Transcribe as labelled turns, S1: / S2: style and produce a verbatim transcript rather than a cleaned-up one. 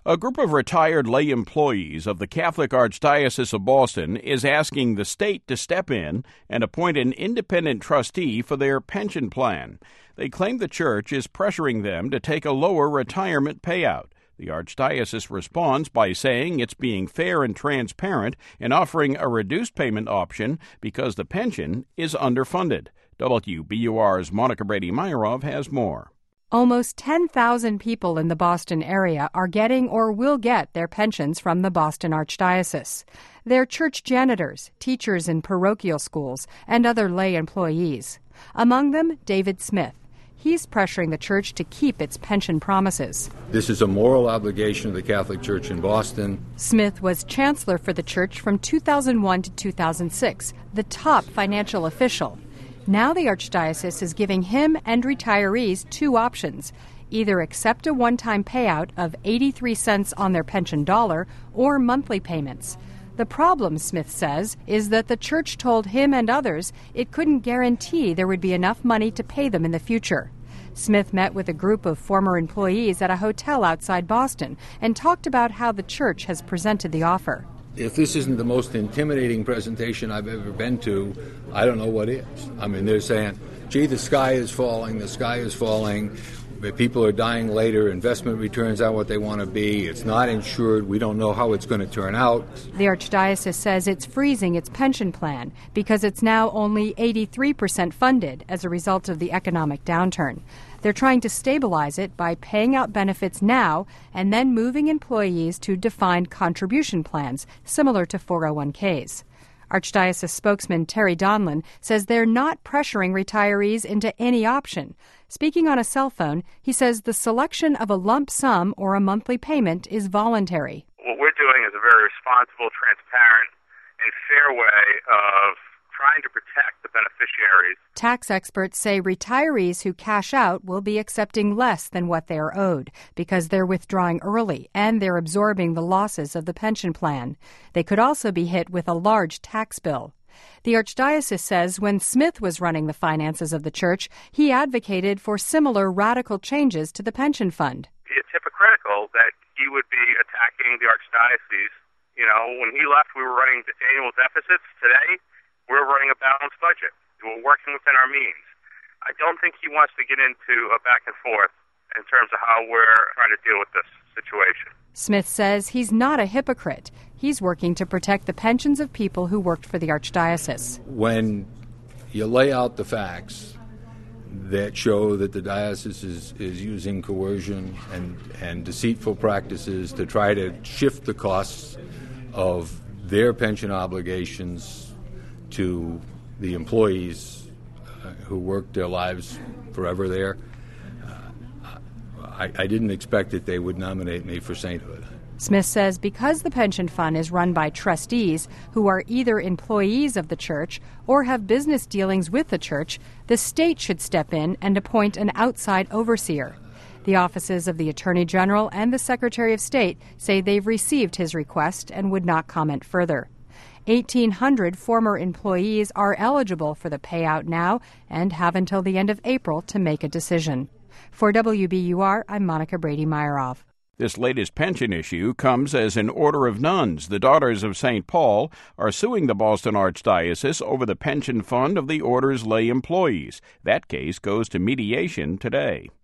S1: A group of retired lay employees of the Catholic Archdiocese of Boston is asking the state to step in and appoint an independent trustee for their pension plan. They claim the church is pressuring them to take a lower retirement payout. The Archdiocese responds by saying it's being fair and transparent and offering a reduced payment option because the pension is underfunded. W B U R's Monica Brady-Meyerov has more.
S2: Almost ten thousand people in the Boston area are getting or will get their pensions from the Boston Archdiocese. They're church janitors, teachers in parochial schools, and other lay employees. Among them, David Smith. He's pressuring the church to keep its pension promises.
S3: This is a moral obligation of the Catholic Church in Boston.
S2: Smith was chancellor for the church from two thousand one to two thousand six, the top financial official. Now the Archdiocese is giving him and retirees two options: either accept a one-time payout of eighty-three cents on their pension dollar or monthly payments. The problem, Smith says, is that the church told him and others it couldn't guarantee there would be enough money to pay them in the future. Smith met with a group of former employees at a hotel outside Boston and talked about how the church has presented the offer.
S3: If this isn't the most intimidating presentation I've ever been to, I don't know what is. I mean, they're saying, gee, the sky is falling, the sky is falling, people are dying later, investment returns aren't what they want to be, it's not insured, we don't know how it's going to turn out.
S2: The Archdiocese says it's freezing its pension plan because it's now only eighty-three percent funded as a result of the economic downturn. They're trying to stabilize it by paying out benefits now and then moving employees to defined contribution plans, similar to four oh one k's. Archdiocese spokesman Terry Donlin says they're not pressuring retirees into any option. Speaking on a cell phone, he says the selection of a lump sum or a monthly payment is voluntary.
S4: What we're doing is a very responsible, transparent, and fair way of trying to protect the beneficiaries.
S2: Tax experts say retirees who cash out will be accepting less than what they are owed because they're withdrawing early and they're absorbing the losses of the pension plan. They could also be hit with a large tax bill. The Archdiocese says when Smith was running the finances of the church, he advocated for similar radical changes to the pension fund.
S4: It's hypocritical that he would be attacking the Archdiocese. You know, when he left, we were running annual deficits. Today, we're running a balanced budget. We're working within our means. I don't think he wants to get into a back and forth in terms of how we're trying to deal with this situation.
S2: Smith says he's not a hypocrite. He's working to protect the pensions of people who worked for the Archdiocese.
S3: When you lay out the facts that show that the diocese is, is using coercion and, and deceitful practices to try to shift the costs of their pension obligations to the employees uh, who worked their lives forever there, uh, I, I didn't expect that they would nominate me for sainthood.
S2: Smith says because the pension fund is run by trustees who are either employees of the church or have business dealings with the church, the state should step in and appoint an outside overseer. The offices of the Attorney General and the Secretary of State say they've received his request and would not comment further. eighteen hundred former employees are eligible for the payout now and have until the end of April to make a decision. For W B U R, I'm Monica Brady-Meyerov.
S1: This latest pension issue comes as an order of nuns, the Daughters of Saint Paul, are suing the Boston Archdiocese over the pension fund of the order's lay employees. That case goes to mediation today.